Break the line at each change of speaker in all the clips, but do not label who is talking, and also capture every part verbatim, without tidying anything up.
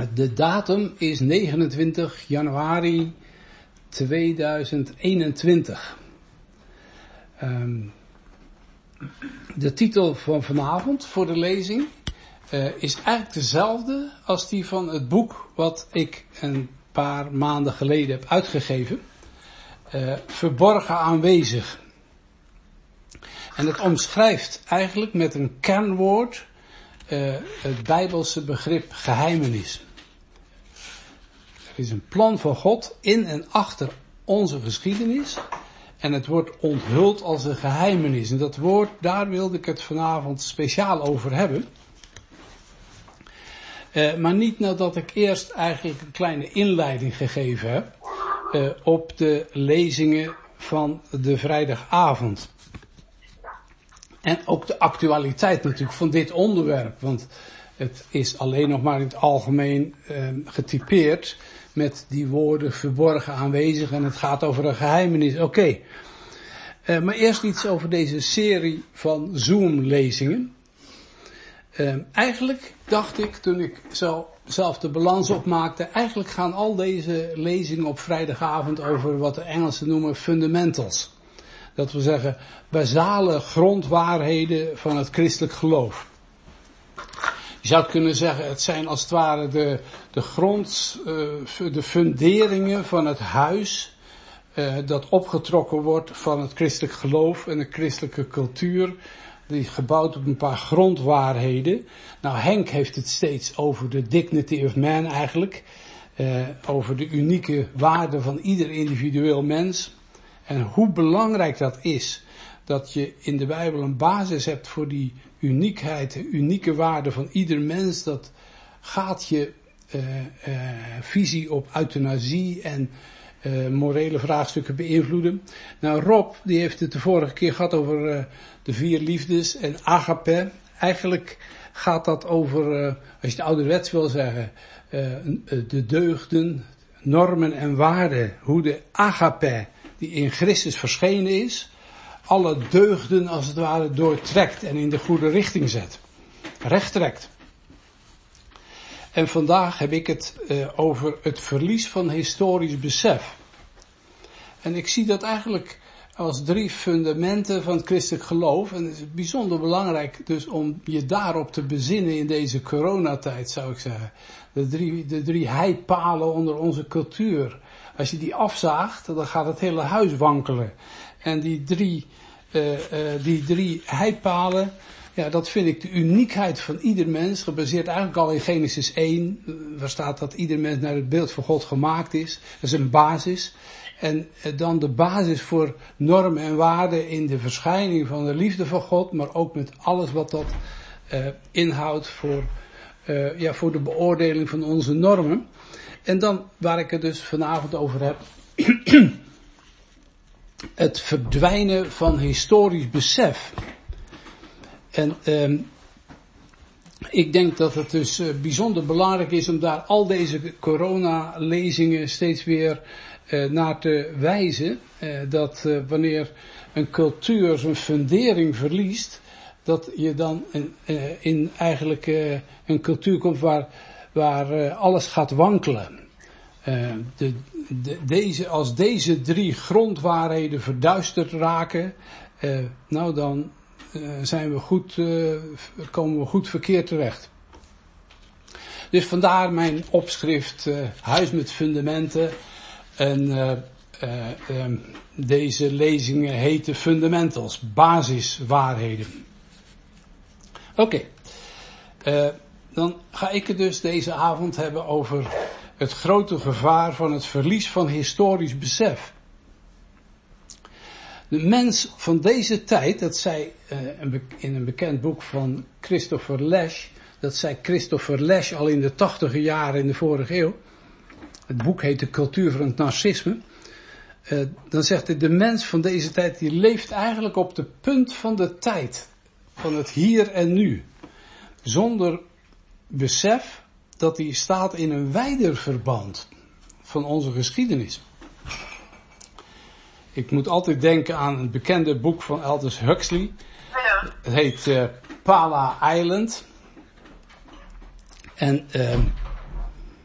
De datum is negenentwintig januari tweeduizend eenentwintig. Um, de titel van vanavond voor de lezing uh, is eigenlijk dezelfde als die van het boek wat ik een paar maanden geleden heb uitgegeven. Uh, Verborgen aanwezig. En het omschrijft eigenlijk met een kernwoord uh, het Bijbelse begrip geheimenis. Er is een plan van God in en achter onze geschiedenis. En het wordt onthuld als een geheimenis. En dat woord, daar wilde ik het vanavond speciaal over hebben. Uh, maar niet nadat ik eerst eigenlijk een kleine inleiding gegeven heb. Uh, op de lezingen van de vrijdagavond. En ook de actualiteit natuurlijk van dit onderwerp. Want het is alleen nog maar in het algemeen uh, getypeerd met die woorden verborgen aanwezig. En het gaat over een geheimenis. Oké. Okay. Uh, maar eerst iets over deze serie van Zoom-lezingen. Uh, eigenlijk dacht ik, toen ik zo zelf de balans opmaakte, eigenlijk gaan al deze lezingen op vrijdagavond over wat de Engelsen noemen fundamentals. Dat wil zeggen, basale grondwaarheden van het christelijk geloof. Je zou kunnen zeggen, het zijn als het ware de, de grond, uh, de funderingen van het huis, uh, dat opgetrokken wordt van het christelijk geloof en de christelijke cultuur, die gebouwd op een paar grondwaarheden. Nou, Henk heeft het steeds over de dignity of man eigenlijk, uh, over de unieke waarde van ieder individueel mens. En hoe belangrijk dat is, dat je in de Bijbel een basis hebt voor die uniekheid, de unieke waarde van ieder mens, dat gaat je uh, uh, visie op euthanasie en uh, morele vraagstukken beïnvloeden. Nou, Rob, die heeft het de vorige keer gehad over uh, de vier liefdes en agape. Eigenlijk gaat dat over, uh, als je het ouderwets wil zeggen, uh, de deugden, normen en waarden, hoe de agape, die in Christus verschenen is, alle deugden als het ware doortrekt en in de goede richting zet. Recht trekt. En vandaag heb ik het uh, over het verlies van historisch besef. En ik zie dat eigenlijk als drie fundamenten van het christelijk geloof. En het is bijzonder belangrijk dus om je daarop te bezinnen in deze coronatijd, zou ik zeggen. De drie, de drie heipalen onder onze cultuur. Als je die afzaagt, dan gaat het hele huis wankelen. En die drie, uh, uh, die drie heipalen, ja, dat vind ik de uniekheid van ieder mens, gebaseerd eigenlijk al in Genesis één, waar staat dat ieder mens naar het beeld van God gemaakt is. Dat is een basis. En uh, dan de basis voor normen en waarden in de verschijning van de liefde van God, maar ook met alles wat dat uh, inhoudt voor, uh, ja, voor de beoordeling van onze normen. En dan, waar ik het dus vanavond over heb, het verdwijnen van historisch besef. En um, ik denk dat het dus uh, bijzonder belangrijk is om daar al deze corona-lezingen steeds weer uh, naar te wijzen. Uh, dat uh, wanneer een cultuur zijn fundering verliest, dat je dan in, uh, in eigenlijk uh, een cultuur komt waar... waar uh, alles gaat wankelen. Uh, de, de, deze, als deze drie grondwaarheden verduisterd raken, uh, nou dan uh, zijn we goed, uh, komen we goed verkeerd terecht. Dus vandaar mijn opschrift, uh, Huis met fundamenten. En uh, uh, um, deze lezingen heten fundamentals, basiswaarheden. Oké. Okay. Uh, Dan ga ik het dus deze avond hebben over het grote gevaar van het verlies van historisch besef. De mens van deze tijd, dat zei uh, in een bekend boek van Christopher Lasch, dat zei Christopher Lasch al in de tachtiger jaren in de vorige eeuw. Het boek heet De Cultuur van het Narcisme. Uh, dan zegt hij, de mens van deze tijd die leeft eigenlijk op de punt van de tijd. Van het hier en nu. Zonder besef dat hij staat in een wijder verband van onze geschiedenis. Ik moet altijd denken aan een bekende boek van Aldous Huxley. Het heet uh, Pala Island. En uh,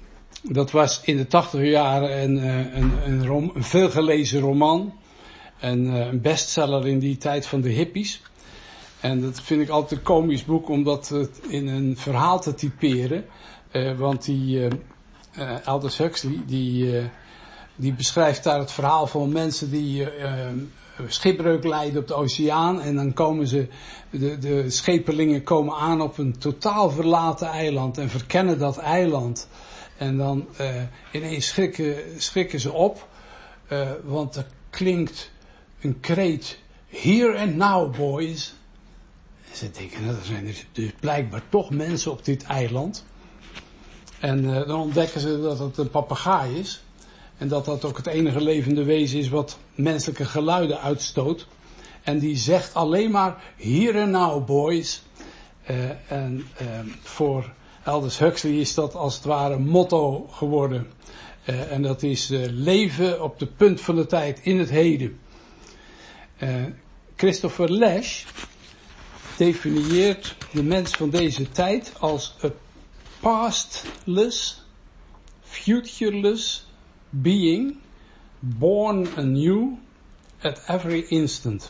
Dat was in de tachtiger jaren een, een, een, rom, een veelgelezen roman. Een, een bestseller in die tijd van de hippies. En dat vind ik altijd een komisch boek om dat in een verhaal te typeren. Uh, want die uh, uh, Aldous Huxley, die, uh, die beschrijft daar het verhaal van mensen die uh, uh, schipbreuk lijden op de oceaan. En dan komen ze, de, de schepelingen komen aan op een totaal verlaten eiland en verkennen dat eiland. En dan uh, ineens schrikken, schrikken ze op, uh, want er klinkt een kreet, here and now boys. En ze denken, nou, er zijn dus blijkbaar toch mensen op dit eiland. En uh, dan ontdekken ze dat het een papegaai is. En dat dat ook het enige levende wezen is wat menselijke geluiden uitstoot. En die zegt alleen maar, here and now boys. Uh, en uh, voor Aldous Huxley is dat als het ware een motto geworden. Uh, en dat is uh, leven op de punt van de tijd in het heden. Uh, Christopher Lasch definieert de mens van deze tijd als a pastless, futureless being, born anew at every instant.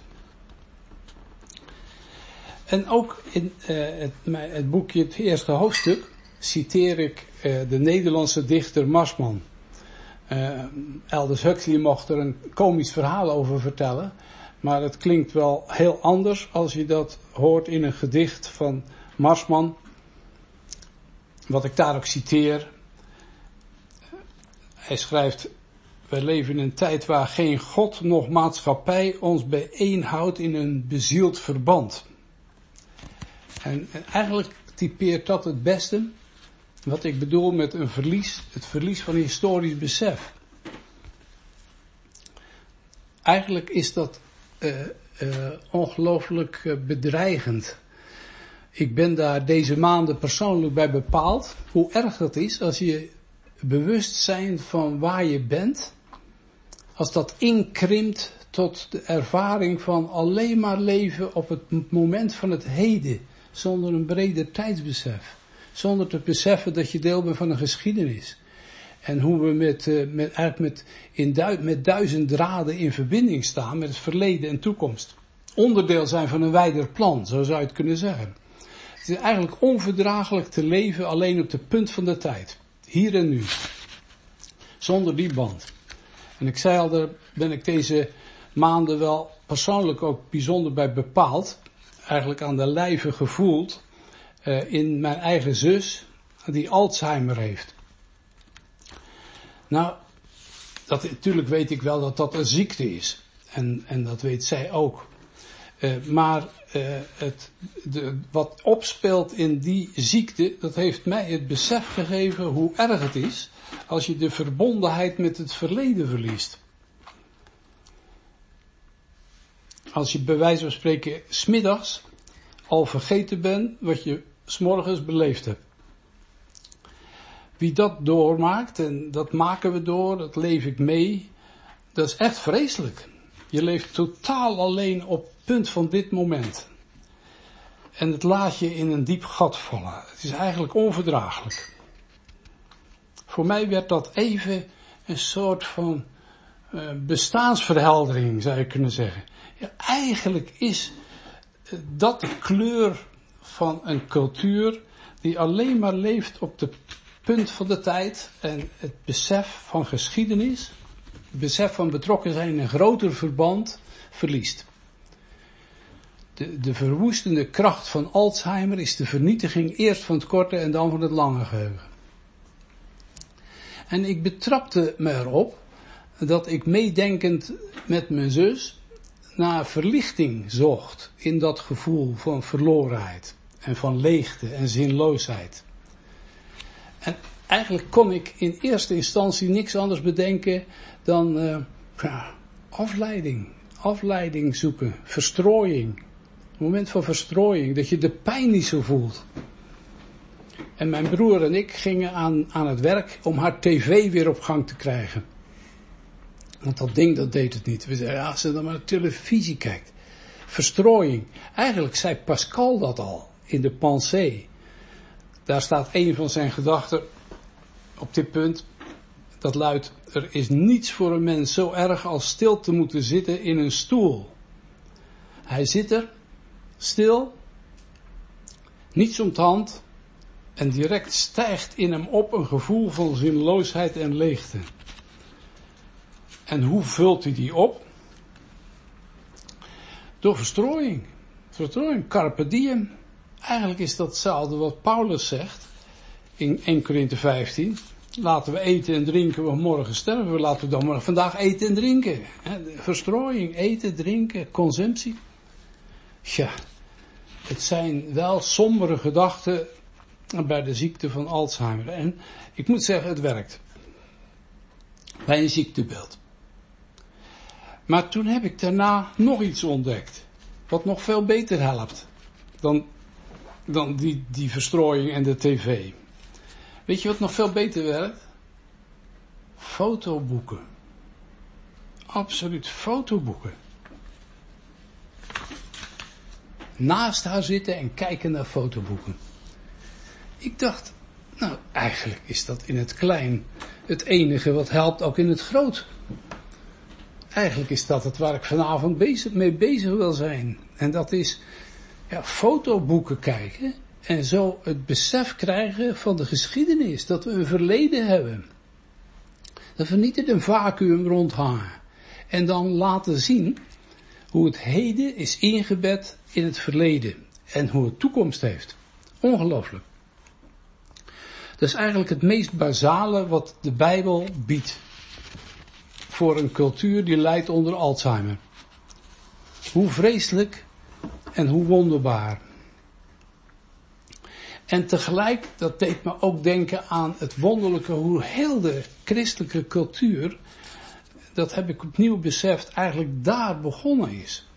En ook in uh, het, het boekje, het eerste hoofdstuk, citeer ik uh, de Nederlandse dichter Marsman. Uh, Aldous Huxley mocht er een komisch verhaal over vertellen, maar het klinkt wel heel anders als je dat hoort in een gedicht van Marsman. Wat ik daar ook citeer. Hij schrijft, wij leven in een tijd waar geen God noch maatschappij ons bijeenhoudt in een bezield verband. En, en eigenlijk typeert dat het beste wat ik bedoel met een verlies, het verlies van historisch besef. Eigenlijk is dat uh, uh, ongelooflijk uh, bedreigend. Ik ben daar deze maanden persoonlijk bij bepaald hoe erg dat is als je bewustzijn van waar je bent, als dat inkrimpt tot de ervaring van alleen maar leven op het moment van het heden, zonder een breder tijdsbesef. Zonder te beseffen dat je deel bent van een geschiedenis. En hoe we met, uh, met, eigenlijk met, in du- met duizend draden in verbinding staan met het verleden en toekomst. Onderdeel zijn van een wijder plan, zo zou je het kunnen zeggen. Het is eigenlijk onverdraaglijk te leven alleen op de punt van de tijd. Hier en nu. Zonder die band. En ik zei al, daar ben ik deze maanden wel persoonlijk ook bijzonder bij bepaald. Eigenlijk aan de lijve gevoeld. Uh, in mijn eigen zus, die Alzheimer heeft. Nou, dat, natuurlijk weet ik wel dat dat een ziekte is. En, en dat weet zij ook. Uh, maar uh, het, de, wat opspeelt in die ziekte, dat heeft mij het besef gegeven hoe erg het is als je de verbondenheid met het verleden verliest. Als je bij wijze van spreken 's middags al vergeten bent wat je 's morgens beleefd hebt. Wie dat doormaakt, en dat maken we door, dat leef ik mee, dat is echt vreselijk. Je leeft totaal alleen op het punt van dit moment. En het laat je in een diep gat vallen. Het is eigenlijk onverdraaglijk. Voor mij werd dat even een soort van uh, bestaansverheldering, zou je kunnen zeggen. Ja, eigenlijk is uh, dat de kleur van een cultuur die alleen maar leeft op de punt van de tijd en het besef van geschiedenis, het besef van betrokken zijn in een groter verband verliest. De, de verwoestende kracht van Alzheimer is de vernietiging eerst van het korte en dan van het lange geheugen. En ik betrapte me erop dat ik meedenkend met mijn zus naar verlichting zocht in dat gevoel van verlorenheid en van leegte en zinloosheid. En eigenlijk kon ik in eerste instantie niks anders bedenken dan uh, ja, afleiding, afleiding zoeken, verstrooiing. Een moment van verstrooiing, dat je de pijn niet zo voelt. En mijn broer en ik gingen aan, aan het werk om haar tv weer op gang te krijgen. Want dat ding, dat deed het niet. We zeiden, ja, als ze dan maar naar televisie kijkt. Verstrooiing. Eigenlijk zei Pascal dat al in de Pensée. Daar staat een van zijn gedachten. op dit punt. Dat luidt, er is niets voor een mens zo erg als stil te moeten zitten in een stoel. Hij zit er, stil, niets om de hand, en direct stijgt in hem op een gevoel van zinloosheid en leegte. En hoe vult hij die op? Door verstrooiing. Verstrooiing, carpe diem. Eigenlijk is dat hetzelfde wat Paulus zegt in Eerste Korinthe vijftien. Laten we eten en drinken, want morgen sterven we. Laten we dan maar vandaag eten en drinken. Verstrooiing, eten, drinken, consumptie. Ja, het zijn wel sombere gedachten bij de ziekte van Alzheimer. En ik moet zeggen, het werkt. Bij een ziektebeeld. Maar toen heb ik daarna nog iets ontdekt. Wat nog veel beter helpt. Dan, dan die, die verstrooiing en de tv. Weet je wat nog veel beter werkt? Fotoboeken. Absoluut fotoboeken. Naast haar zitten en kijken naar fotoboeken. Ik dacht, nou eigenlijk is dat in het klein het enige wat helpt ook in het groot. Eigenlijk is dat het waar ik vanavond bezig, mee bezig wil zijn. En dat is ja, fotoboeken kijken en zo het besef krijgen van de geschiedenis. Dat we een verleden hebben. Dat we niet in een vacuüm rondhangen. En dan laten zien hoe het heden is ingebed in het verleden. En hoe het toekomst heeft. Ongelooflijk. Dat is eigenlijk het meest basale wat de Bijbel biedt. Voor een cultuur die lijdt onder Alzheimer. Hoe vreselijk en hoe wonderbaar. En tegelijk, dat deed me ook denken aan het wonderlijke hoe heel de christelijke cultuur, dat heb ik opnieuw beseft, eigenlijk daar begonnen is.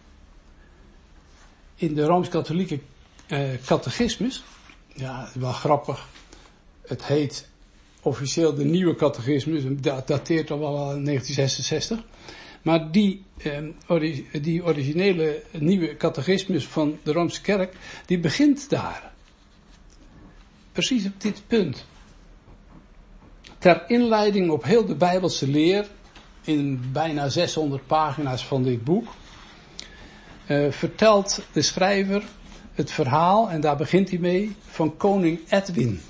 In de Rooms-Katholieke eh, catechismus, ja, wel grappig, het heet officieel de nieuwe catechismus, dat dateert al wel in negentien zesenzestig. Maar die, eh, ori- die originele nieuwe catechismus van de Roomse Kerk, die begint daar. Precies op dit punt. Ter inleiding op heel de Bijbelse leer, in bijna zeshonderd pagina's van dit boek, uh, vertelt de schrijver het verhaal, en daar begint hij mee, van koning Edwin.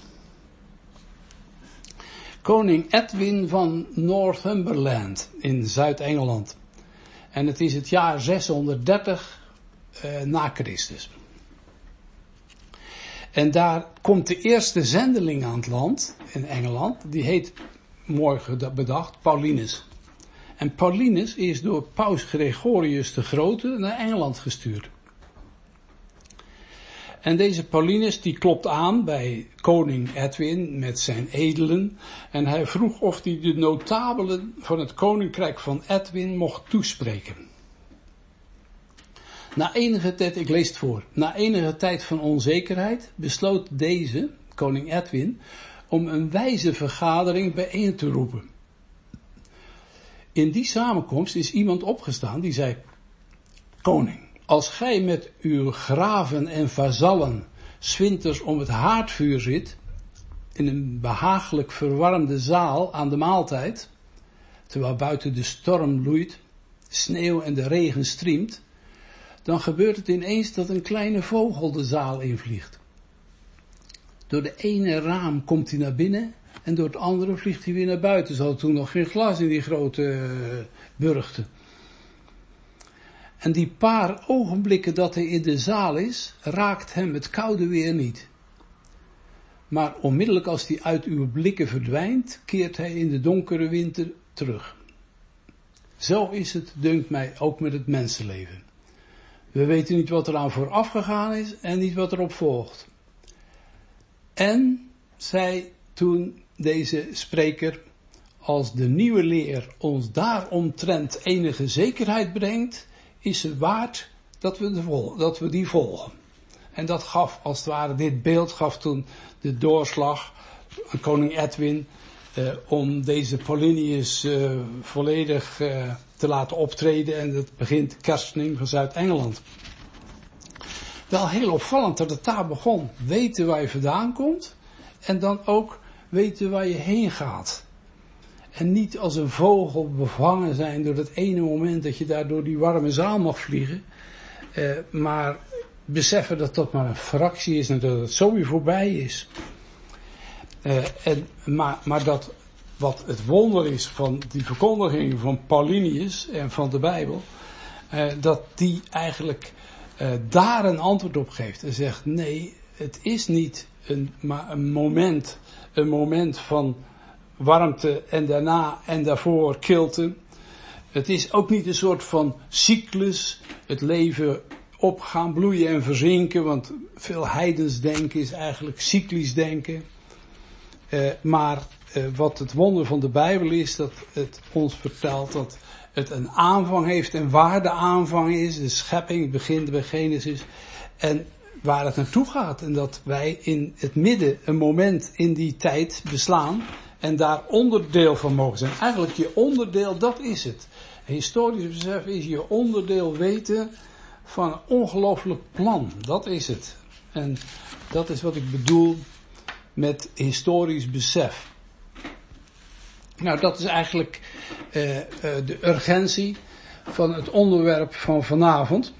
Koning Edwin van Northumberland in Zuid-Engeland. En het is het jaar zeshonderddertig uh, na Christus. En daar komt de eerste zendeling aan het land, in Engeland, die heet, mooi bedacht, Paulinus. En Paulinus is door paus Gregorius de Grote naar Engeland gestuurd. En deze Paulinus die klopt aan bij koning Edwin met zijn edelen. En hij vroeg of hij de notabelen van het koninkrijk van Edwin mocht toespreken. Na enige tijd, ik lees het voor, na enige tijd van onzekerheid besloot deze, koning Edwin, om een wijze vergadering bijeen te roepen. In die samenkomst is iemand opgestaan die zei, koning, als gij met uw graven en vazallen 's winters om het haardvuur zit, in een behagelijk verwarmde zaal aan de maaltijd, terwijl buiten de storm loeit, sneeuw en de regen striemt, dan gebeurt het ineens dat een kleine vogel de zaal invliegt. Door de ene raam komt hij naar binnen en door het andere vliegt hij weer naar buiten. Ze hadden toen nog geen glas in die grote uh, burchten. En die paar ogenblikken dat hij in de zaal is, raakt hem het koude weer niet. Maar onmiddellijk als hij uit uw blikken verdwijnt, keert hij in de donkere winter terug. Zo is het, dunkt mij, ook met het mensenleven. We weten niet wat er aan vooraf gegaan is en niet wat erop volgt. En, zei toen deze spreker, als de nieuwe leer ons daaromtrent enige zekerheid brengt, is het waard dat we, de vol- dat we die volgen. En dat gaf, als het ware, dit beeld gaf toen de doorslag aan koning Edwin, eh, om deze Paulinus eh, volledig eh, te laten optreden. En dat begint kerstening van Zuid-Engeland. Wel heel opvallend dat het daar begon. Weten waar je vandaan komt. En dan ook weten waar je heen gaat. En niet als een vogel bevangen zijn door het ene moment dat je daar door die warme zaal mag vliegen. Uh, maar beseffen dat dat maar een fractie is en dat het zo weer voorbij is. Uh, en, maar, maar dat wat het wonder is van die verkondiging van Paulinius en van de Bijbel, uh, dat die eigenlijk uh, daar een antwoord op geeft. En zegt, nee, het is niet een, maar een moment, een moment van warmte en daarna en daarvoor kilte. Het is ook niet een soort van cyclus, het leven opgaan, bloeien en verzinken, want veel heidens denken is eigenlijk cyclisch denken. Uh, maar uh, wat het wonder van de Bijbel is, dat het ons vertelt dat het een aanvang heeft en waar de aanvang is, de schepping begint bij Genesis, en waar het naartoe gaat. En dat wij in het midden een moment in die tijd beslaan en daar onderdeel van mogen zijn. Eigenlijk je onderdeel, dat is het. Historisch besef is je onderdeel weten van een ongelooflijk plan. Dat is het. En dat is wat ik bedoel met historisch besef. Nou, dat is eigenlijk uh, uh, de urgentie van het onderwerp van vanavond.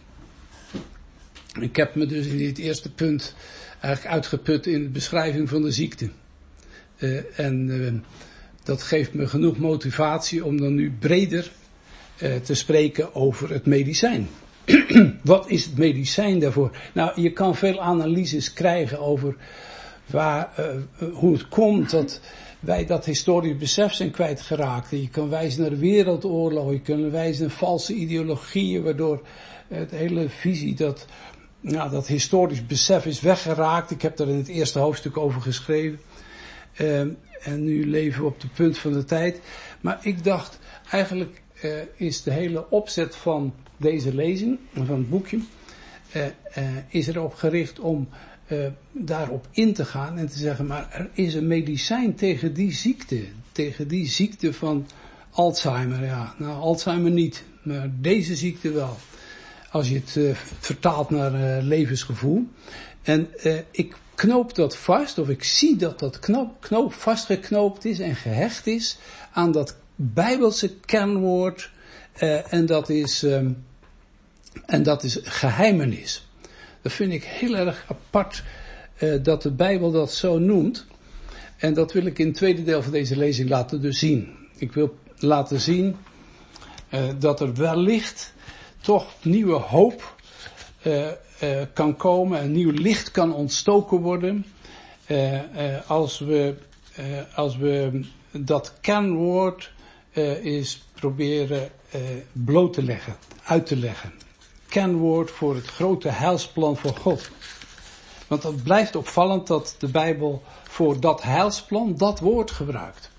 Ik heb me dus in dit eerste punt eigenlijk uitgeput in de beschrijving van de ziekte. Uh, en uh, dat geeft me genoeg motivatie om dan nu breder uh, te spreken over het medicijn. Wat is het medicijn daarvoor? Nou, je kan veel analyses krijgen over waar, uh, hoe het komt dat wij dat historisch besef zijn kwijtgeraakt. Je kan wijzen naar de wereldoorlog, je kan wijzen naar valse ideologieën, waardoor uh, de hele visie dat, nou, dat historisch besef is weggeraakt. Ik heb daar in het eerste hoofdstuk over geschreven. Uh, en nu leven we op het punt van de tijd. Maar ik dacht, eigenlijk uh, is de hele opzet van deze lezing, van het boekje, uh, uh, is erop gericht om uh, daarop in te gaan en te zeggen, maar er is een medicijn tegen die ziekte, tegen die ziekte van Alzheimer. Ja, nou, Alzheimer niet, maar deze ziekte wel. Als je het uh, vertaalt naar uh, levensgevoel. En uh, ik knoop dat vast, of ik zie dat dat knoop, knoop vastgeknoopt is en gehecht is aan dat Bijbelse kernwoord, uh, en dat is, um, en dat is geheimenis. Dat vind ik heel erg apart, uh, dat de Bijbel dat zo noemt. En dat wil ik in het tweede deel van deze lezing laten dus zien. Ik wil laten zien uh, dat er wellicht toch nieuwe hoop uh, uh, kan komen, een nieuw licht kan ontstoken worden, uh, uh, als we, uh, als we dat kernwoord uh, is proberen uh, bloot te leggen, uit te leggen. Kernwoord voor het grote heilsplan van God. Want het blijft opvallend dat de Bijbel voor dat heilsplan dat woord gebruikt.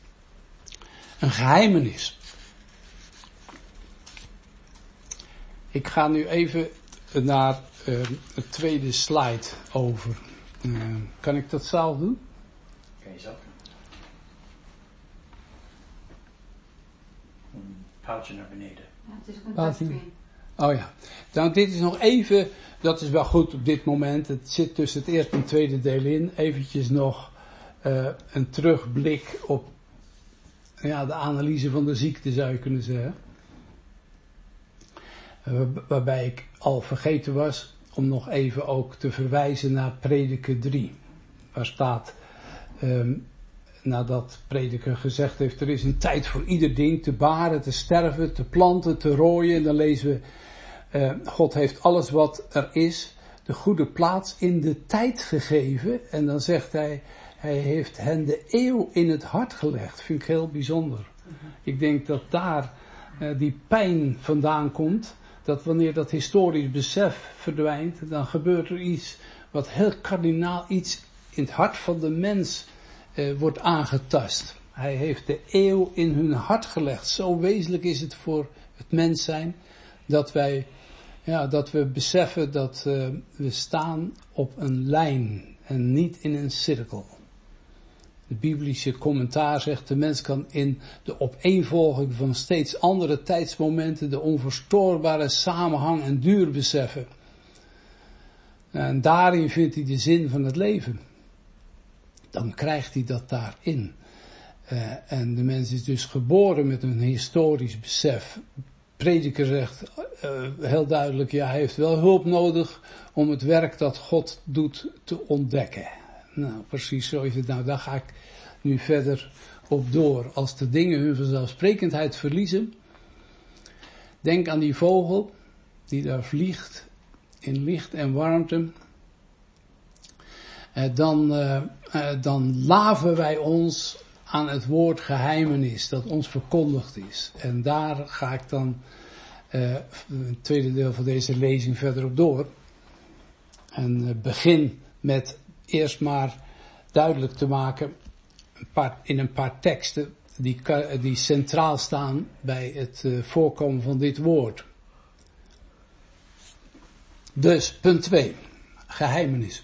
Een geheimenis. Ik ga nu even naar uh, het tweede slide over. Uh, kan ik dat zelf doen?
Kan je zelf doen. Een paaltje naar beneden.
Ja, het is ook een touchscreen.
Oh ja. Nou, dit is nog even, dat is wel goed op dit moment. Het zit tussen het eerste en tweede deel in. Eventjes nog uh, een terugblik op ja, de analyse van de ziekte, zou je kunnen zeggen. Uh, waarbij ik al vergeten was om nog even ook te verwijzen naar Prediker drie. Waar staat, um, nadat Prediker gezegd heeft, er is een tijd voor ieder ding, te baren, te sterven, te planten, te rooien. En dan lezen we, uh, God heeft alles wat er is, de goede plaats in de tijd gegeven. En dan zegt hij, hij heeft hen de eeuw in het hart gelegd. Vind ik heel bijzonder. Mm-hmm. Ik denk dat daar uh, die pijn vandaan komt. Dat wanneer dat historisch besef verdwijnt, dan gebeurt er iets wat heel kardinaal iets in het hart van de mens eh, wordt aangetast. Hij heeft de eeuw in hun hart gelegd. Zo wezenlijk is het voor het mens zijn dat wij, ja, dat we beseffen dat uh, we staan op een lijn en niet in een cirkel. De biblische commentaar zegt, de mens kan in de opeenvolging van steeds andere tijdsmomenten de onverstoorbare samenhang en duur beseffen. En daarin vindt hij de zin van het leven. dan krijgt hij dat daarin. Uh, en de mens is dus geboren met een historisch besef. Prediker zegt uh, heel duidelijk, ja, hij heeft wel hulp nodig om het werk dat God doet te ontdekken. Nou, precies zo is het. Nou, daar ga ik nu verder op door. Als de dingen hun vanzelfsprekendheid verliezen, denk aan die vogel die daar vliegt in licht en warmte. Uh, dan, uh, uh, dan laven wij ons aan het woord geheimenis dat ons verkondigd is. En daar ga ik dan uh, het tweede deel van deze lezing verder op door. En uh, begin met eerst maar duidelijk te maken een paar, in een paar teksten die, die centraal staan bij het uh, voorkomen van dit woord. Dus, punt twee. Geheimenis.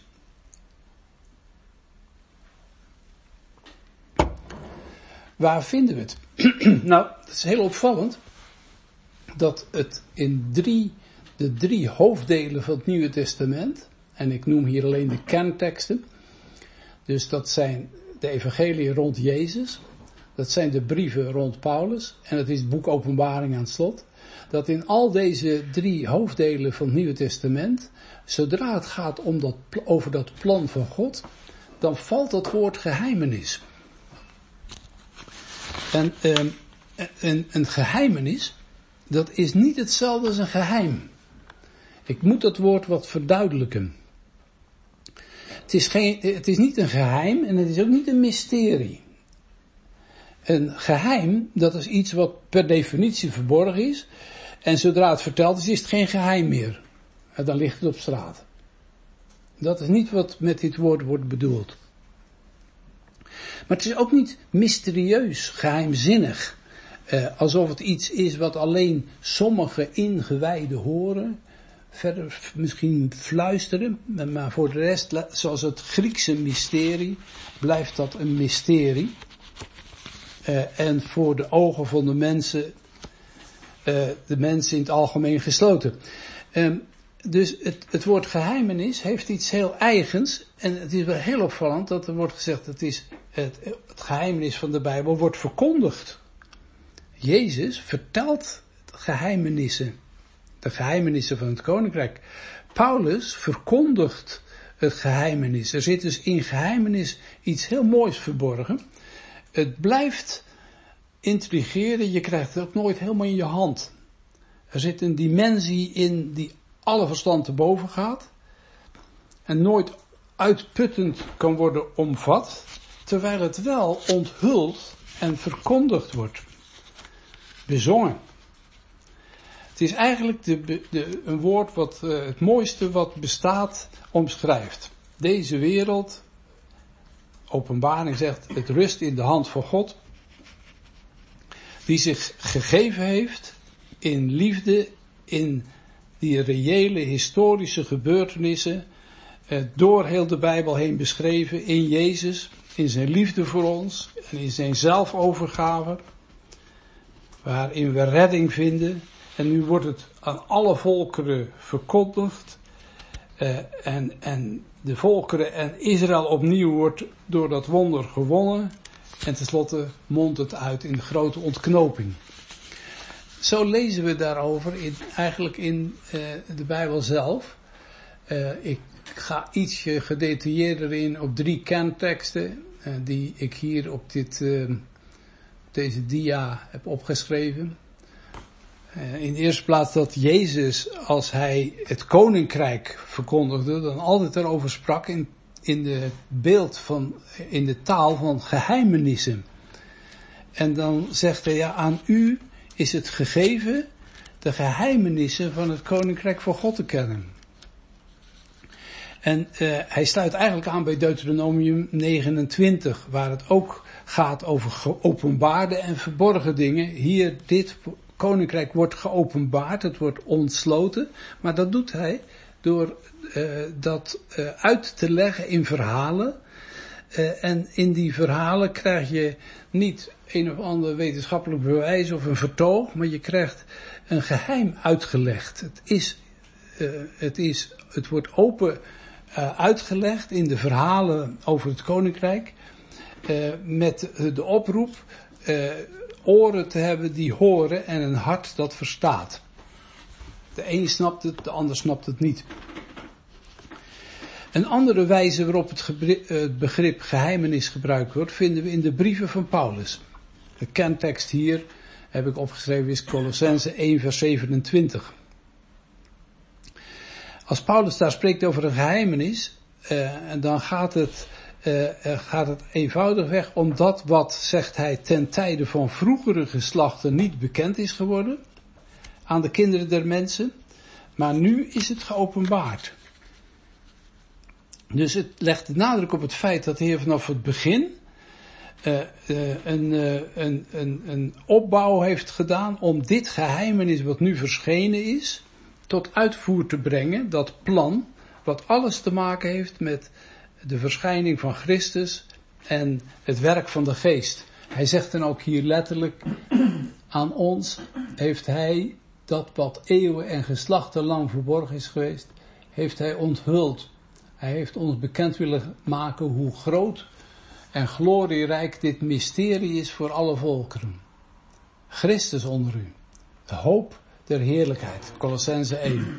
Waar vinden we het? Nou, het is heel opvallend dat het in drie, de drie hoofddelen van het Nieuwe Testament, en ik noem hier alleen de kernteksten, dus dat zijn de evangelieën rond Jezus, dat zijn de brieven rond Paulus, en dat is het boek Openbaring aan het slot, dat in al deze drie hoofddelen van het Nieuwe Testament, zodra het gaat om dat, over dat plan van God, dan valt dat woord geheimenis. En um, een, een geheimenis, dat is niet hetzelfde als een geheim. Ik moet dat woord wat verduidelijken. Het is, geen, het is niet een geheim en het is ook niet een mysterie. Een geheim, dat is iets wat per definitie verborgen is. En zodra het verteld is, is het geen geheim meer. En dan ligt het op straat. Dat is niet wat met dit woord wordt bedoeld. Maar het is ook niet mysterieus, geheimzinnig. Uh, alsof het iets is wat alleen sommige ingewijden horen. Verder misschien fluisteren. Maar voor de rest, zoals het Griekse mysterie, blijft dat een mysterie. Uh, en voor de ogen van de mensen, uh, de mensen in het algemeen gesloten. Um, Dus het, het woord geheimenis heeft iets heel eigens. En het is wel heel opvallend dat er wordt gezegd, dat is het, het geheimenis van de Bijbel wordt verkondigd. Jezus vertelt geheimenissen. De geheimenissen van het koninkrijk. Paulus verkondigt het geheimenis. Er zit dus in geheimenis iets heel moois verborgen. Het blijft intrigeren. Je krijgt het ook nooit helemaal in je hand. Er zit een dimensie in die alle verstand te boven gaat. En nooit uitputtend kan worden omvat. Terwijl het wel onthuld en verkondigd wordt. Bezongen. Het is eigenlijk de, de, een woord wat uh, het mooiste wat bestaat omschrijft. Deze wereld, Openbaring zegt, het rust in de hand van God. Die zich gegeven heeft in liefde, in die reële historische gebeurtenissen, uh, door heel de Bijbel heen beschreven, in Jezus, in zijn liefde voor ons en in zijn zelfovergave, waarin we redding vinden. En nu wordt het aan alle volkeren verkondigd. Uh, en, en de volkeren en Israël opnieuw wordt door dat wonder gewonnen. En tenslotte mondt het uit in de grote ontknoping. Zo lezen we daarover in, eigenlijk in uh, de Bijbel zelf. Uh, ik ga ietsje gedetailleerder in op drie kernteksten. Uh, die ik hier op dit, uh, deze dia heb opgeschreven. Uh, in de eerste plaats dat Jezus, als hij het koninkrijk verkondigde, dan altijd erover sprak in, in de beeld van, in de taal van geheimenissen. En dan zegt hij, ja, aan u is het gegeven de geheimenissen van het koninkrijk van God te kennen. En uh, hij sluit eigenlijk aan bij Deuteronomium negenentwintig, waar het ook gaat over geopenbaarde en verborgen dingen. Hier, dit koninkrijk wordt geopenbaard, het wordt ontsloten, maar dat doet hij door uh, dat uh, uit te leggen in verhalen. Uh, en in die verhalen krijg je niet een of ander wetenschappelijk bewijs of een vertoog, maar je krijgt een geheim uitgelegd. Het is, uh, het is, het wordt open uh, uitgelegd in de verhalen over het koninkrijk. Uh, met de oproep uh, oren te hebben die horen en een hart dat verstaat. De een snapt het, de ander snapt het niet. Een andere wijze waarop het, gebri- het begrip geheimenis gebruikt wordt, vinden we in de brieven van Paulus. De kentekst hier heb ik opgeschreven is Colossenzen één vers zevenentwintig. Als Paulus daar spreekt over een geheimenis, uh, dan gaat het, uh, uh, gaat het eenvoudigweg om dat wat, zegt hij, ten tijde van vroegere geslachten niet bekend is geworden aan de kinderen der mensen, maar nu is het geopenbaard. Dus het legt de nadruk op het feit dat de Heer vanaf het begin uh, uh, een, uh, een, een, een opbouw heeft gedaan om dit geheimenis wat nu verschenen is, tot uitvoer te brengen, dat plan, wat alles te maken heeft met de verschijning van Christus en het werk van de Geest. Hij zegt dan ook hier letterlijk, aan ons heeft hij dat wat eeuwen en geslachten lang verborgen is geweest, heeft hij onthuld. Hij heeft ons bekend willen maken hoe groot en glorierijk dit mysterie is voor alle volkeren. Christus onder u, de hoop der heerlijkheid. Colossenzen één.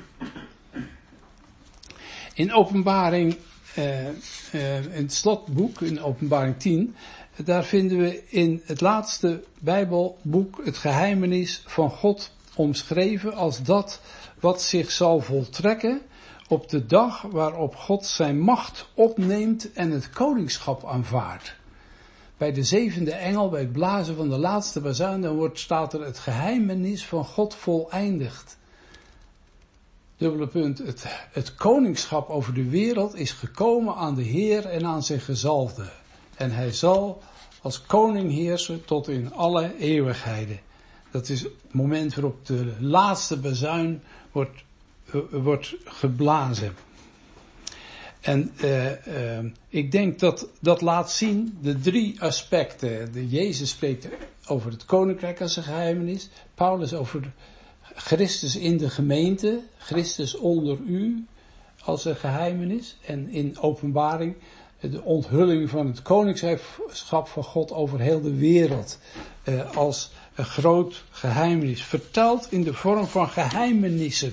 In openbaring, uh, uh, in het slotboek, in openbaring tien, daar vinden we in het laatste Bijbelboek het geheimenis van God omschreven als dat wat zich zal voltrekken op de dag waarop God zijn macht opneemt en het koningschap aanvaardt. Bij de zevende engel, bij het blazen van de laatste bazuin, dan wordt, staat er het geheimenis van God voleindigd. Dubbele punt, het, het koningschap over de wereld is gekomen aan de Heer en aan zijn gezalfde. En hij zal als koning heersen tot in alle eeuwigheden. Dat is het moment waarop de laatste bazuin wordt, uh, wordt geblazen. En uh, uh, ik denk dat dat laat zien de drie aspecten. De Jezus spreekt over het koninkrijk als een geheimenis. Paulus over Christus in de gemeente. Christus onder u als een geheimenis. En in openbaring de onthulling van het koningschap van God over heel de wereld. Uh, als een groot geheimenis. Verteld in de vorm van geheimenissen.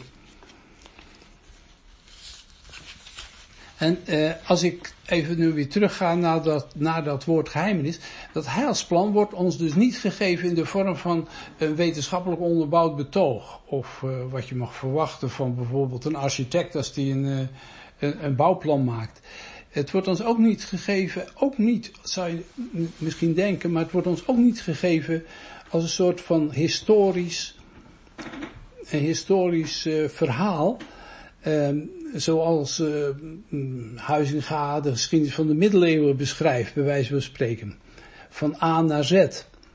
En uh, als ik even nu weer terugga naar dat, naar dat woord geheimenis. Dat heilsplan wordt ons dus niet gegeven in de vorm van een wetenschappelijk onderbouwd betoog. Of uh, wat je mag verwachten van bijvoorbeeld een architect als die een, uh, een, een bouwplan maakt. Het wordt ons ook niet gegeven, ook niet, zou je misschien denken, maar het wordt ons ook niet gegeven als een soort van historisch, een historisch uh, verhaal. Uh, zoals uh, Huizinga de geschiedenis van de middeleeuwen beschrijft, bij wijze van spreken. Van A naar Z.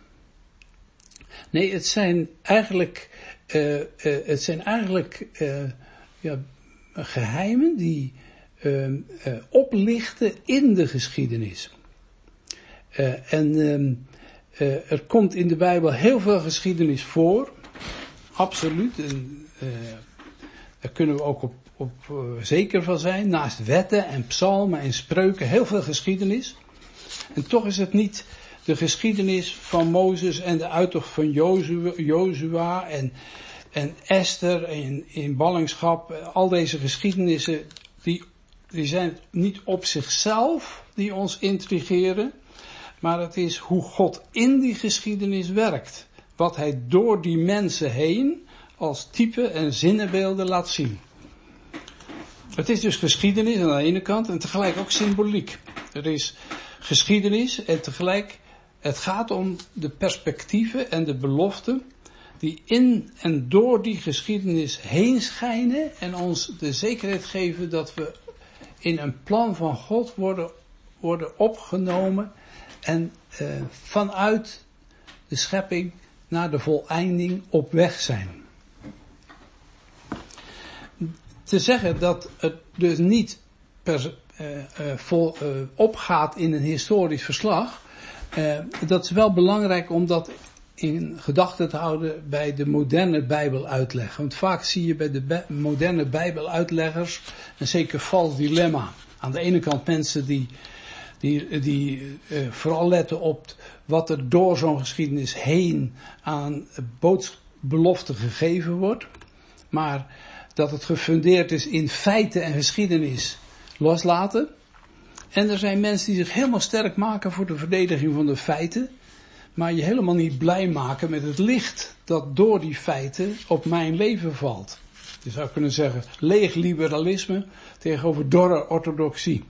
Nee, het zijn eigenlijk, uh, uh, het zijn eigenlijk uh, ja, geheimen die uh, uh, oplichten in de geschiedenis. Uh, en uh, uh, er komt in de Bijbel heel veel geschiedenis voor. Absoluut. En, uh, daar kunnen we ook op, op uh, zeker van zijn. Naast wetten en psalmen en spreuken heel veel geschiedenis. En toch is het niet de geschiedenis van Mozes en de uittocht van Jozua, Jozua en, en Esther in, in ballingschap. Al deze geschiedenissen die, die zijn niet op zichzelf die ons intrigeren. Maar het is hoe God in die geschiedenis werkt. Wat hij door die mensen heen als type en zinnenbeelden laat zien. Het is dus geschiedenis aan de ene kant en tegelijk ook symboliek. Er is geschiedenis en tegelijk, het gaat om de perspectieven en de beloften die in en door die geschiedenis heen schijnen en ons de zekerheid geven dat we in een plan van God worden, worden opgenomen en uh, vanuit de schepping naar de voleinding op weg zijn. Te zeggen dat het dus niet per, uh, uh, vol, uh, opgaat in een historisch verslag, uh, dat is wel belangrijk omdat in gedachten te houden bij de moderne Bijbeluitleg. Want vaak zie je bij de be- moderne Bijbeluitleggers een zeker vals dilemma. Aan de ene kant mensen die, die, die uh, vooral letten op wat er door zo'n geschiedenis heen aan belofte gegeven wordt. Maar dat het gefundeerd is in feiten en geschiedenis loslaten. En er zijn mensen die zich helemaal sterk maken voor de verdediging van de feiten. Maar je helemaal niet blij maken met het licht dat door die feiten op mijn leven valt. Je zou kunnen zeggen, leeg liberalisme tegenover dorre orthodoxie.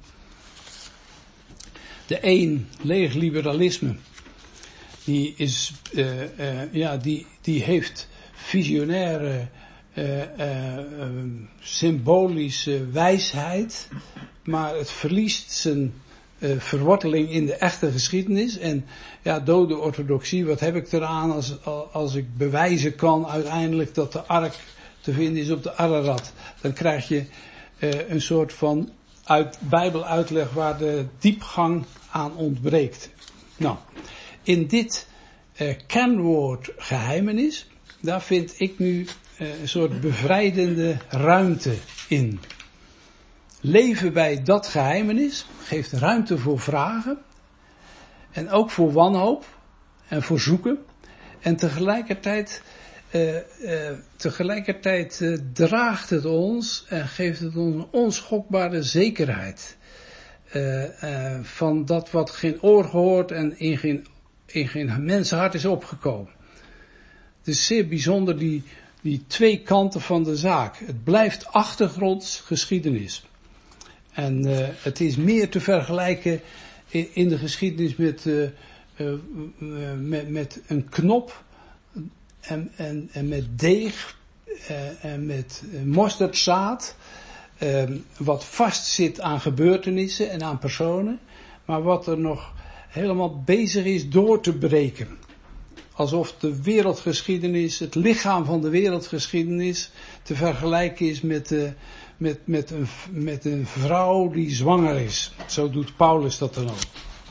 De een, leeg liberalisme, die is, uh, uh, ja, die, die heeft visionaire, uh, uh, uh, symbolische wijsheid, maar het verliest zijn uh, verworteling in de echte geschiedenis. En ja, dode orthodoxie, wat heb ik eraan als, als ik bewijzen kan uiteindelijk dat de ark te vinden is op de Ararat. Dan krijg je uh, een soort van uit, bijbeluitleg waar de diepgang aan ontbreekt. Nou, in dit uh, kernwoord geheimenis, daar vind ik nu uh, een soort bevrijdende ruimte in. Leven bij dat geheimenis geeft ruimte voor vragen en ook voor wanhoop en voor zoeken. En tegelijkertijd, uh, uh, tegelijkertijd uh, draagt het ons en geeft het ons een onschokbare zekerheid. Uh, uh, van dat wat geen oor gehoord en in geen, in geen mensenhart is opgekomen. Het is zeer bijzonder die, die twee kanten van de zaak. Het blijft achtergronds geschiedenis. En uh, het is meer te vergelijken in, in de geschiedenis met, uh, uh, uh, met, met een knop en, en, en met deeg uh, en met uh, mosterdzaad. Uh, wat vastzit aan gebeurtenissen en aan personen. Maar wat er nog helemaal bezig is door te breken. Alsof de wereldgeschiedenis, het lichaam van de wereldgeschiedenis te vergelijken is met, uh, met, met, een, met een vrouw die zwanger is. Zo doet Paulus dat dan ook.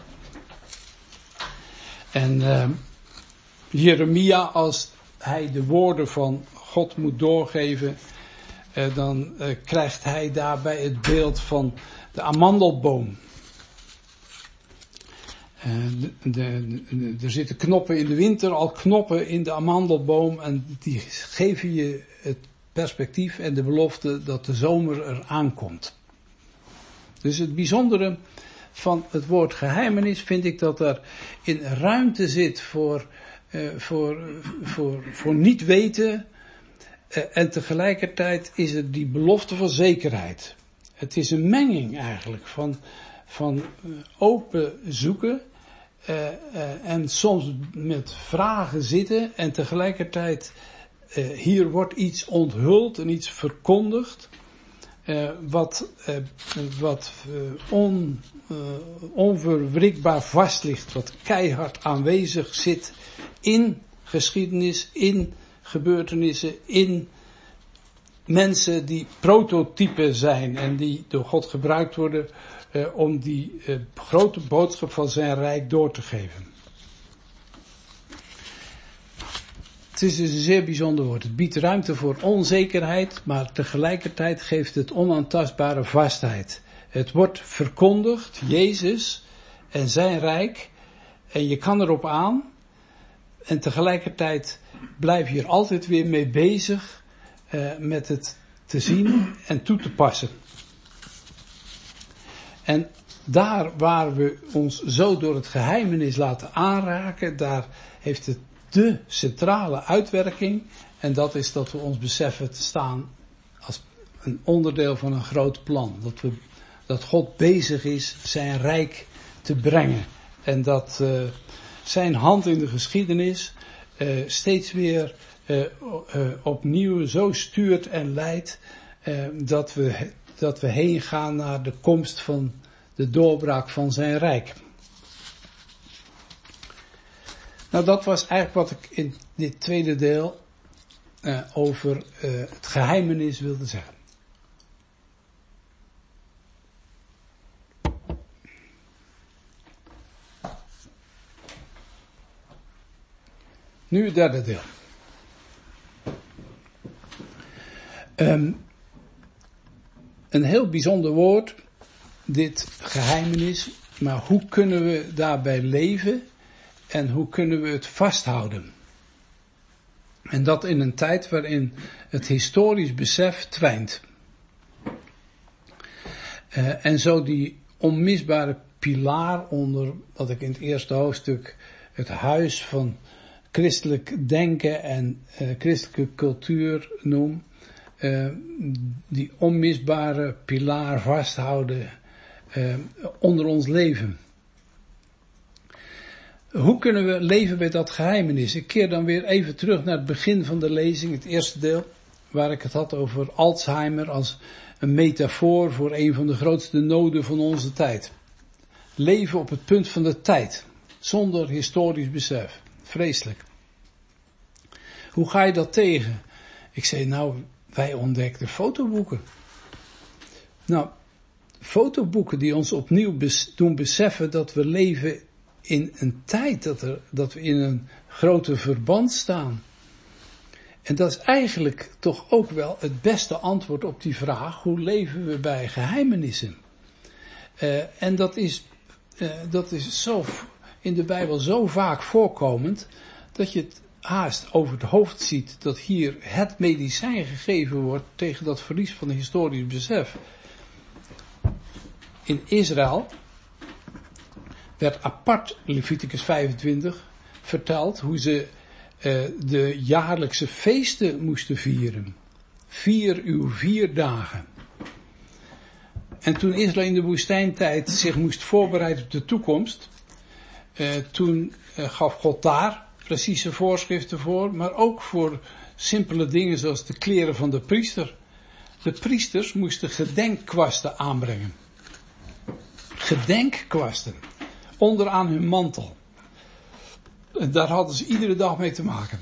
En uh, Jeremia, als hij de woorden van God moet doorgeven, uh, dan uh, krijgt hij daarbij het beeld van de amandelboom. Uh, de, de, de, er zitten knoppen in de winter, al knoppen in de amandelboom en die geven je het perspectief en de belofte dat de zomer er aankomt. Dus het bijzondere van het woord geheimenis vind ik dat er in ruimte zit voor, uh, voor, voor, voor niet weten uh, en tegelijkertijd is het die belofte van zekerheid. Het is een menging eigenlijk van, van uh, open zoeken uh, uh, en soms met vragen zitten en tegelijkertijd uh, hier wordt iets onthuld en iets verkondigd uh, wat, uh, wat uh, on, uh, onverwrikbaar vast ligt, wat keihard aanwezig zit in geschiedenis, in gebeurtenissen, in mensen die prototypen zijn en die door God gebruikt worden uh, om die uh, grote boodschap van zijn rijk door te geven. Het is dus een zeer bijzonder woord. Het biedt ruimte voor onzekerheid, maar tegelijkertijd geeft het onaantastbare vastheid. Het wordt verkondigd, Jezus en zijn rijk, en je kan erop aan, en tegelijkertijd blijf je er altijd weer mee bezig uh, met het te zien en toe te passen. En daar waar we ons zo door het geheimenis laten aanraken, daar heeft het de centrale uitwerking. En dat is dat we ons beseffen te staan als een onderdeel van een groot plan. Dat, we, dat God bezig is zijn rijk te brengen. En dat uh, zijn hand in de geschiedenis uh, steeds weer uh, uh, opnieuw zo stuurt en leidt uh, dat we, dat we heen gaan naar de komst van de doorbraak van zijn rijk. Nou, dat was eigenlijk wat ik in dit tweede deel uh, over uh, het geheimenis wilde zeggen. Nu het derde deel. Um, een heel bijzonder woord, dit geheimenis, maar hoe kunnen we daarbij leven en hoe kunnen we het vasthouden? En dat in een tijd waarin het historisch besef twijnt. Uh, en zo die onmisbare pilaar onder, wat ik in het eerste hoofdstuk het huis van christelijk denken en uh, christelijke cultuur noem, uh, die onmisbare pilaar vasthouden uh, onder ons leven. Hoe kunnen we leven met dat geheimenis? Ik keer dan weer even terug naar het begin van de lezing, het eerste deel, waar ik het had over Alzheimer als een metafoor voor een van de grootste noden van onze tijd. Leven op het punt van de tijd, zonder historisch besef. Vreselijk. Hoe ga je dat tegen? Ik zei, nou, wij ontdekten fotoboeken. Nou, fotoboeken die ons opnieuw bes- doen beseffen dat we leven in een tijd, dat, er, dat we in een grote verband staan. En dat is eigenlijk toch ook wel het beste antwoord op die vraag, hoe leven we bij geheimenissen? Uh, en dat is, uh, dat is zo in de Bijbel zo vaak voorkomend, dat je het haast over het hoofd ziet dat hier het medicijn gegeven wordt tegen dat verlies van het historisch besef. In Israël werd apart, Leviticus vijfentwintig, verteld hoe ze uh, de jaarlijkse feesten moesten vieren. Vier uw vier dagen. En toen Israël in de woestijntijd zich moest voorbereiden op de toekomst, uh, toen uh, gaf God daar precieze voorschriften voor, maar ook voor simpele dingen zoals de kleren van de priester. De priesters moesten gedenkkwasten aanbrengen. Gedenkkwasten. Onderaan hun mantel. En daar hadden ze iedere dag mee te maken.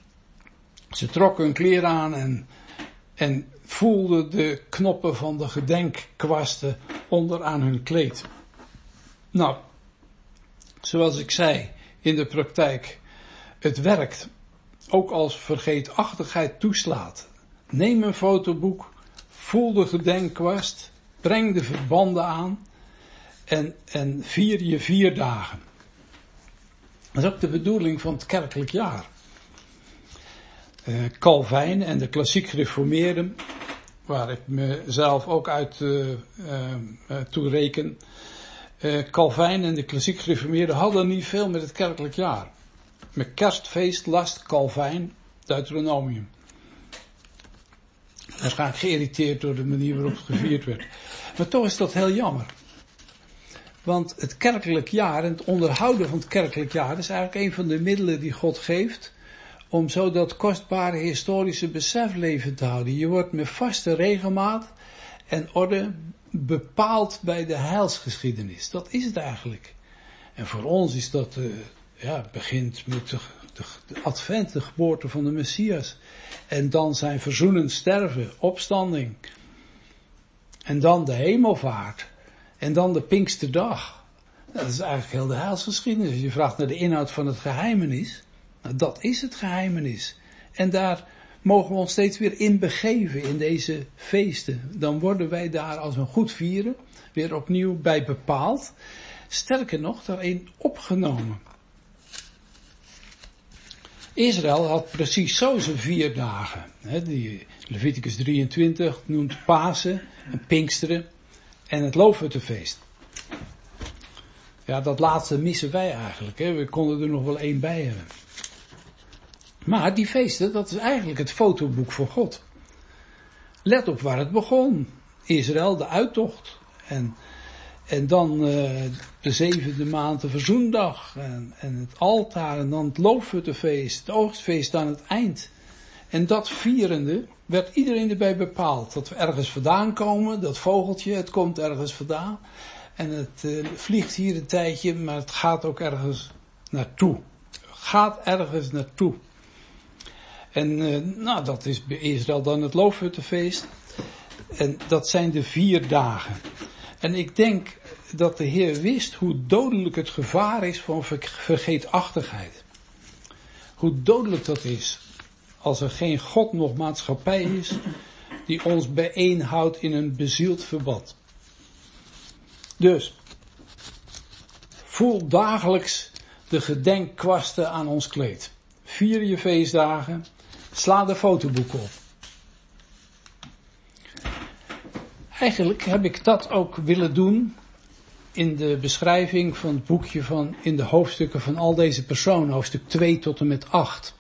Ze trokken hun kleren aan en, en voelden de knoppen van de gedenkkwasten onderaan hun kleed. Nou, zoals ik zei, in de praktijk, het werkt. Ook als vergeetachtigheid toeslaat. Neem een fotoboek, voel de gedenkkwast, breng de verbanden aan en, en vier je vier dagen. Dat is ook de bedoeling van het kerkelijk jaar. Uh, Calvijn en de klassiek gereformeerden, waar ik mezelf ook uit uh, uh, uh, toe reken. Uh, Calvijn en de klassiek gereformeerden hadden niet veel met het kerkelijk jaar. Met kerstfeest last Calvijn Deuteronomium. Waarschijnlijk geïrriteerd door de manier waarop het gevierd werd. Maar toch is dat heel jammer. Want het kerkelijk jaar en het onderhouden van het kerkelijk jaar is eigenlijk een van de middelen die God geeft om zo dat kostbare historische besef levend te houden. Je wordt met vaste regelmaat en orde bepaald bij de heilsgeschiedenis. Dat is het eigenlijk. En voor ons is dat, uh, ja, begint met de, de, de advent, de geboorte van de Messias. En dan zijn verzoenend sterven, opstanding. En dan de hemelvaart. En dan de Pinksterdag. Dat is eigenlijk heel de heilsgeschiedenis. Als je vraagt naar de inhoud van het geheimenis. Nou, dat is het geheimenis. En daar mogen we ons steeds weer in begeven, in deze feesten. Dan worden wij daar als een goed vieren weer opnieuw bij bepaald. Sterker nog, daarin opgenomen. Israël had precies zo zijn vier dagen. He, die Leviticus drieëntwintig noemt Pasen en Pinksteren en het Loofhuttenfeest. Ja, dat laatste missen wij eigenlijk. He. We konden er nog wel één bij hebben. Maar die feesten, dat is eigenlijk het fotoboek voor God. Let op waar het begon. Israël, de uittocht. En, en dan uh, de zevende maand de verzoendag. En, en het altaar. En dan het Loofhuttenfeest. Het oogstfeest aan het eind. En dat vierende werd iedereen erbij bepaald. Dat we ergens vandaan komen. Dat vogeltje, het komt ergens vandaan. En het uh, vliegt hier een tijdje. Maar het gaat ook ergens naartoe. Gaat ergens naartoe. En uh, nou, dat is bij Israël dan het Loofhuttenfeest. En dat zijn de vier dagen. En ik denk dat de Heer wist hoe dodelijk het gevaar is van vergeetachtigheid. Hoe dodelijk dat is. Als er geen God nog maatschappij is die ons bijeenhoudt in een bezield verband. Dus, voel dagelijks de gedenkkwasten aan ons kleed. Vier je feestdagen, sla de fotoboeken op. Eigenlijk heb ik dat ook willen doen in de beschrijving van het boekje van, in de hoofdstukken van al deze personen, hoofdstuk twee tot en met acht.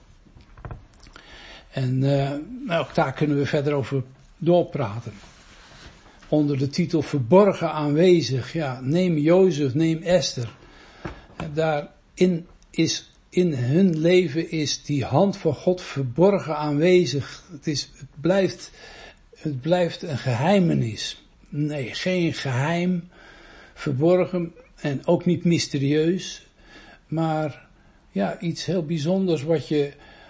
En uh, ook daar kunnen we verder over doorpraten. Onder de titel verborgen aanwezig, ja, neem Jozef, neem Esther. Daarin is, in hun leven is die hand van God verborgen aanwezig. Het is, het blijft, het blijft een geheimenis. Nee, geen geheim, verborgen en ook niet mysterieus. Maar ja, iets heel bijzonders wat je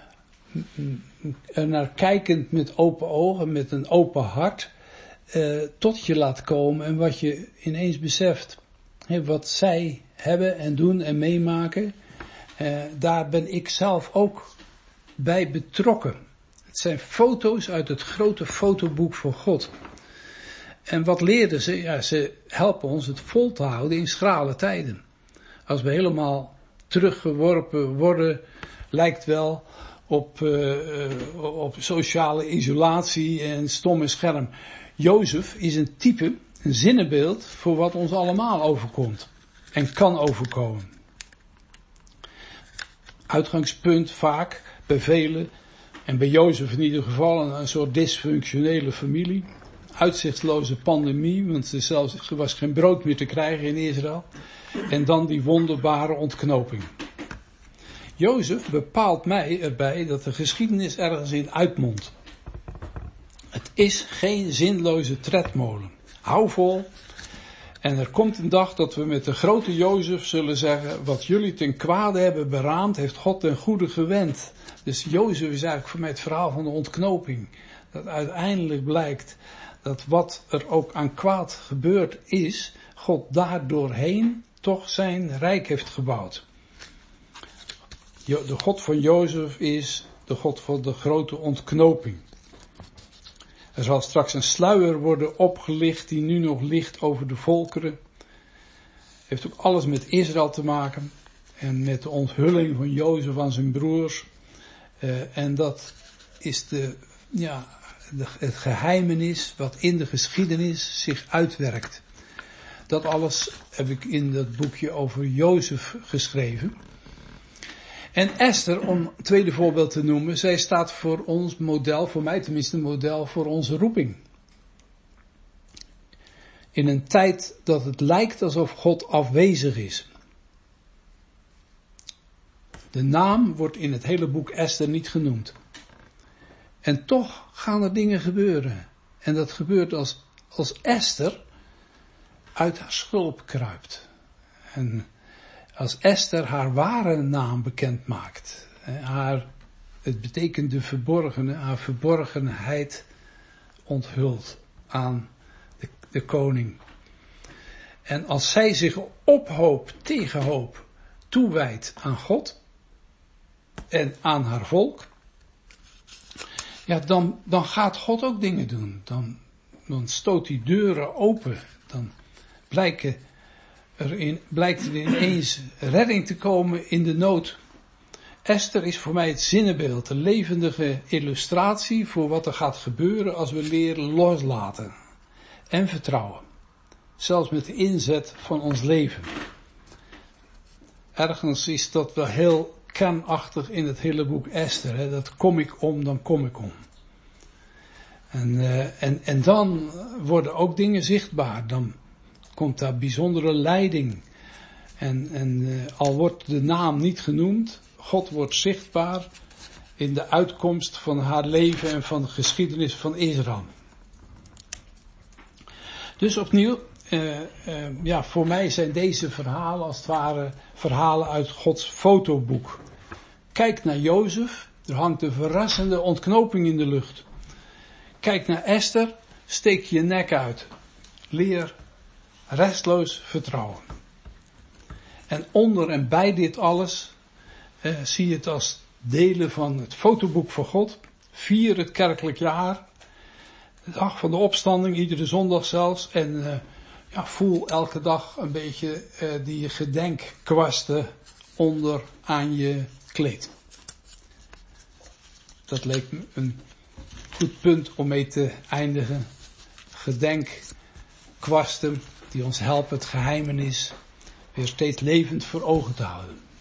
er naar kijkend met open ogen, met een open hart, uh, tot je laat komen en wat je ineens beseft. He, wat zij hebben en doen en meemaken, uh, daar ben ik zelf ook bij betrokken. Het zijn foto's uit het grote fotoboek van God. En wat leerden ze? Ja, ze helpen ons het vol te houden in schrale tijden. Als we helemaal teruggeworpen worden, lijkt wel op, uh, op sociale isolatie en stomme scherm. Jozef is een type, een zinnenbeeld voor wat ons allemaal overkomt en kan overkomen. Uitgangspunt vaak bij velen en bij Jozef in ieder geval een, een soort dysfunctionele familie. Uitzichtloze pandemie, want er zelfs, er was geen brood meer te krijgen in Israël. En dan die wonderbare ontknoping. Jozef bepaalt mij erbij dat de geschiedenis ergens in uitmondt. Het is geen zinloze tredmolen. Hou vol. En er komt een dag dat we met de grote Jozef zullen zeggen, wat jullie ten kwade hebben beraamd, heeft God ten goede gewend. Dus Jozef is eigenlijk voor mij het verhaal van de ontknoping. Dat uiteindelijk blijkt dat wat er ook aan kwaad gebeurd is, God daardoorheen toch zijn rijk heeft gebouwd. De God van Jozef is de God van de grote ontknoping. Er zal straks een sluier worden opgelicht die nu nog ligt over de volkeren. Heeft ook alles met Israël te maken. En met de onthulling van Jozef aan zijn broers. Uh, en dat is de, ja, de, het geheimenis wat in de geschiedenis zich uitwerkt. Dat alles heb ik in dat boekje over Jozef geschreven. En Esther, om het tweede voorbeeld te noemen, zij staat voor ons model, voor mij tenminste een model voor onze roeping. In een tijd dat het lijkt alsof God afwezig is. De naam wordt in het hele boek Esther niet genoemd. En toch gaan er dingen gebeuren. En dat gebeurt als, als Esther uit haar schulp kruipt. En als Esther haar ware naam bekend maakt. Haar, het betekent de verborgene, haar verborgenheid onthult aan de, de koning. En als zij zich op hoop, tegen hoop, toewijdt aan God en aan haar volk, ja, dan, dan gaat God ook dingen doen. Dan, dan stoot die deuren open. Dan blijken er in, blijkt er ineens redding te komen in de nood. Esther is voor mij het zinnenbeeld, de levendige illustratie voor wat er gaat gebeuren als we leren loslaten en vertrouwen. Zelfs met de inzet van ons leven. Ergens is dat wel heel kernachtig in het hele boek Esther. Hè? Dat kom ik om, dan kom ik om. En, uh, en, en dan worden ook dingen zichtbaar. Dan komt daar bijzondere leiding. En, en uh, al wordt de naam niet genoemd, God wordt zichtbaar in de uitkomst van haar leven en van de geschiedenis van Israël. Dus opnieuw, uh, uh, ja, voor mij zijn deze verhalen als het ware verhalen uit Gods fotoboek. Kijk naar Jozef, er hangt een verrassende ontknoping in de lucht. Kijk naar Esther, steek je nek uit. Leer restloos vertrouwen. En onder en bij dit alles, eh, zie het als delen van het fotoboek voor God. Vier het kerkelijk jaar. De dag van de opstanding, iedere zondag zelfs. En uh, ja, voel elke dag een beetje uh, die gedenkkwasten onder aan je kleed. Dat leek me een goed punt om mee te eindigen. Gedenkkwasten die ons helpen het geheimenis weer steeds levend voor ogen te houden.